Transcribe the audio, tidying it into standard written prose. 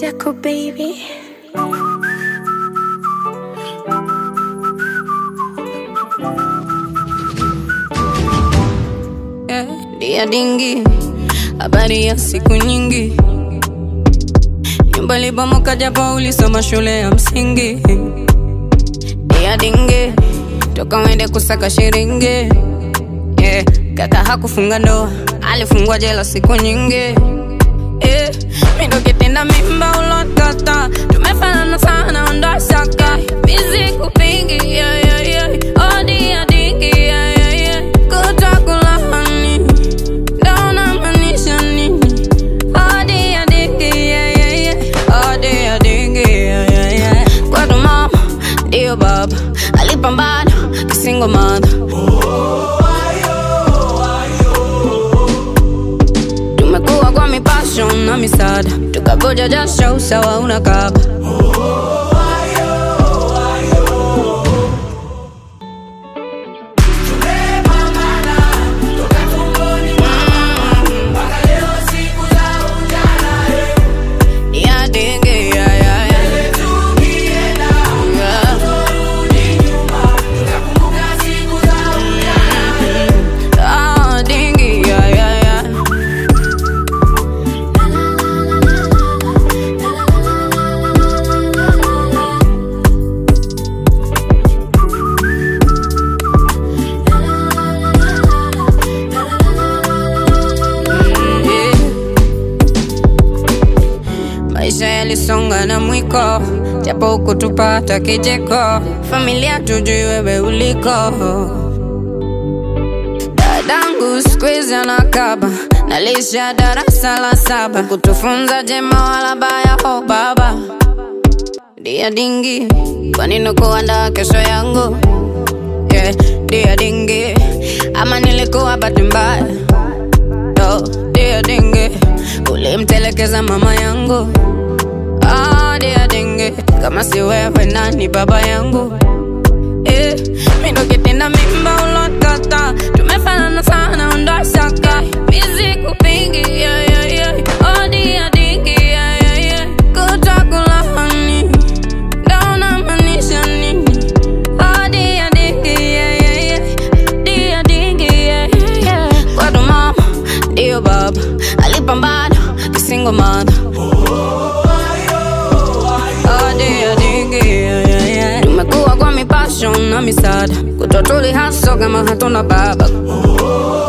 Jaco baby. Dia dingi, habari ya siku nyingi. Nyumba libomoka japo ulisoma shule ya msingi. Dia dingi, toka wende kusaka shiringi. Kaka hakufunga ndoa, alifungwa jela siku nyingi. Mindo kitenda mimba ulotata, tumefanana sana ondoa shaka. Busy kupingi, oh dia dingi, kutakula hani, daona manisha nini. Oh dia dingi, oh dia dingi, kwa tu mama, dio baba, alipambana, kisingo mother. Tumekuwa kwa mipassion na misada, tukaboja jasho sawa unakaba. Maisha yalisonga na mwiko, japo kutupata kijeko. Familia tujui wewe uliko. Dadangu squeeze anakaba, nalisha darasa la 7. Kutufunza jema wala baya ho baba. Dia dingi, kwa nini kuandaa kesho yangu? Dia dingi, ama nilikuwa bahati mbaya. Dia dingi, ulimtelekeza mama yangu. Dia dingi, kama si wewe nani baba yangu? Mindo kitenda mimba ulotata, tumefanana sana ondoa shaka. Busy kupingi, oh dia dingi, kutakula hani, daona manisha nini. Oh dia dingi, dia dingi, kwa tu mama, dio baba, alipambana, kisingo mother. Tumekuwa kwa mipassion na misada, kutotuli haso kama hatuna baba.